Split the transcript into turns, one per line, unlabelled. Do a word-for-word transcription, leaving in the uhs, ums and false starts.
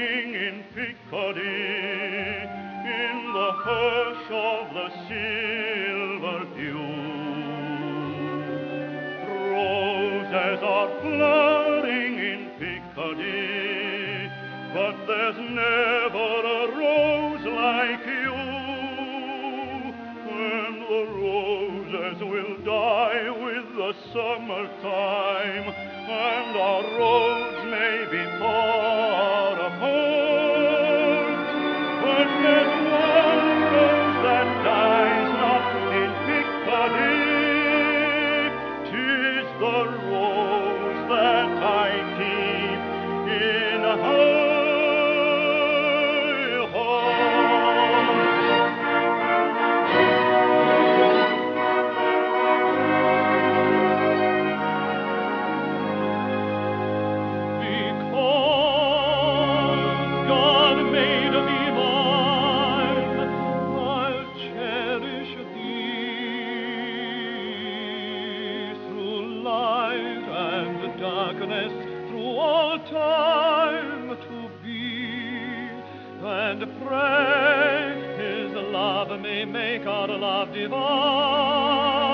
flooding in Picardy, in the hush of the silver dew. Roses are flooding in Picardy, but there's never a rose like you. And the roses will die with the summertime, and our roads may be far apart, but there's one rose that dies not in Picardy. 'Tis the rose that I keep in a high darkness through all time to be, and pray His love may make our love divine.